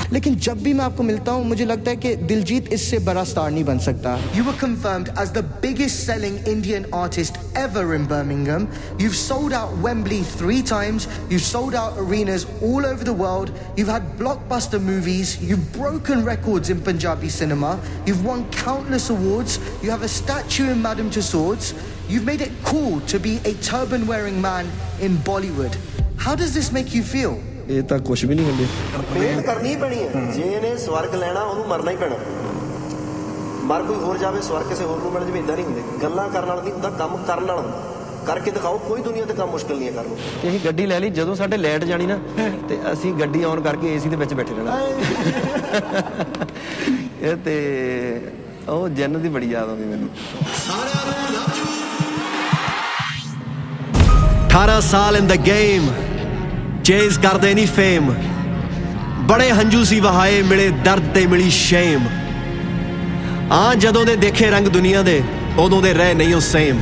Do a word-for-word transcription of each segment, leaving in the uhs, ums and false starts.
लेकिन जब भी मैं आपको मिलता हूँ मुझे लगता है कि दिलजीत इससे बड़ा स्टार नहीं बन सकता. You were confirmed as the biggest selling Indian artist ever in Birmingham. You've sold out Wembley three times. You've sold out arenas all over the world. You've had blockbuster movies. You've broken records in Punjabi cinema. You've won countless awards. You have a statue in Madame Tussauds. You've made it cool to be a turban-wearing man in Bollywood. How does this make you feel? ਇਹ ਤਾਂ ਕੁਝ ਵੀ ਨਹੀਂ ਹੁੰਦੇ. ਮਿਹਨਤ ਕਰਨੀ ਪੈਣੀ ਹੈ. ਜੇ ਇਹਨੇ ਸਵਰਗ ਲੈਣਾ ਉਹਨੂੰ ਮਰਨਾ ਹੀ ਪੈਣਾ. ਮਰ ਕੋਈ ਹੋਰ ਜਾਵੇ ਸਵਰਗ ਕਿਸੇ ਹੋਰ ਨੂੰ ਮਿਲ ਜਾਵੇ ਇਦਾਂ ਨਹੀਂ ਹੁੰਦੇ. ਗੱਲਾਂ ਕਰਨ ਨਾਲ ਨਹੀਂ ਹੁੰਦਾ, ਕੰਮ ਕਰਨ ਨਾਲ ਹੁੰਦਾ. ਕਰਕੇ ਦਿਖਾਓ. ਕੋਈ ਦੁਨੀਆ ਤੇ ਕੰਮ ਮੁਸ਼ਕਿਲ ਨਹੀਂ ਹੈ ਕਰਨ ਨੂੰ. ਅਸੀਂ ਗੱਡੀ ਲੈ ਲਈ, ਜਦੋਂ ਸਾਡੇ ਲਾਈਟ ਜਾਣੀ ਨਾ ਤੇ ਅਸੀਂ ਗੱਡੀ ਔਨ ਕਰਕੇ ਏਸੀ ਦੇ ਵਿੱਚ ਬੈਠੇ ਰਹਿਣਾ. ਇਹ ਤੇ ਉਹ ਜੰਨਤ ਦੀ ਬੜੀ ਯਾਦ ਆਉਂਦੀ ਮੈਨੂੰ. ਅਠਾਰਾਂ ਸਾਲ ਇਨ ਦ ਗੇਮ, ਚੇਜ਼ ਕਰਦੇ ਨਹੀਂ ਫੇਮ. ਬੜੇ ਹੰਝੂ ਸੀ ਵਹਾਏ, ਮਿਲੇ ਦਰਦ ਤੇ ਮਿਲੀ ਸ਼ੇਮ. ਆ ਜਦੋਂ ਦੇ ਦੇਖੇ ਰੰਗ ਦੁਨੀਆ ਦੇ, ਉਦੋਂ ਦੇ ਰਹਿ ਨਹੀਂ ਉਹ same.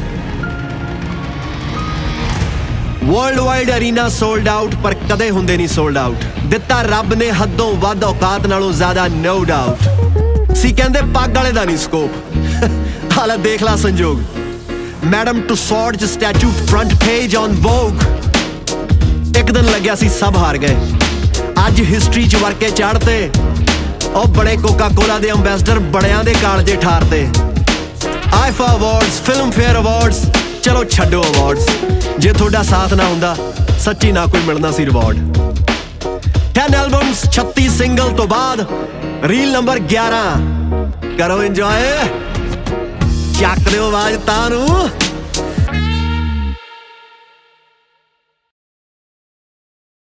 World wide arena sold out, ਪਰ ਕਦੇ ਹੁੰਦੇ ਨਹੀਂ ਸੋਲਡ ਆਊਟ. ਦਿੱਤਾ ਰੱਬ ਨੇ ਹੱਦੋਂ ਵੱਧ, ਔਕਾਤ ਨਾਲੋਂ ਜ਼ਿਆਦਾ ਨੋ ਡਾਊਟ. ਸੀ ਕਹਿੰਦੇ ਪੱਗ ਵਾਲੇ ਦਾ ਨਹੀਂ ਸਕੋਪ, ਹਾਲਾ ਦੇਖ ਲਾ ਸੰਜੋਗ. ਮੈਡਮ ਟੁਸੌਡ ਚ statue front page on Vogue. ਇੱਕ ਦਿਨ ਲੱਗਿਆ ਸੀ ਸਭ ਹਾਰ ਗਏ, ਅੱਜ ਹਿਸਟਰੀ ਚ ਵਰਕੇ ਚੜ੍ਹਤੇ. ਉਹ ਬੜੇ ਕੋਕਾ ਕੋਲਾ ਦੇ ਅੰਬੈਸਡਰ ਬੜਿਆਂ ਦੇ ਕਾਲਜੇ ਠਾਰਤੇ. IIFA awards, Filmfare awards, ਚਲੋ ਛੱਡੋ ਅਵਾਰਡਸ. ਜੇ ਤੁਹਾਡਾ ਸਾਥ ਨਾ ਹੁੰਦਾ ਸੱਚੀ ਨਾ ਕੋਈ ਮਿਲਣਾ ਸੀ ਰਿਵਾਰਡ. ਦਸ ਐਲਬਮਸ, ਛੱਤੀ ਸਿੰਗਲ ਤੋਂ ਬਾਅਦ ਰੀਲ ਨੰਬਰ ਗਿਆਰਾਂ. ਕਰੋ ਇੰਜੋਏ, ਚੱਕ ਦਿਓ ਆਵਾਜ਼ ਤਾਂ ਨੂੰ.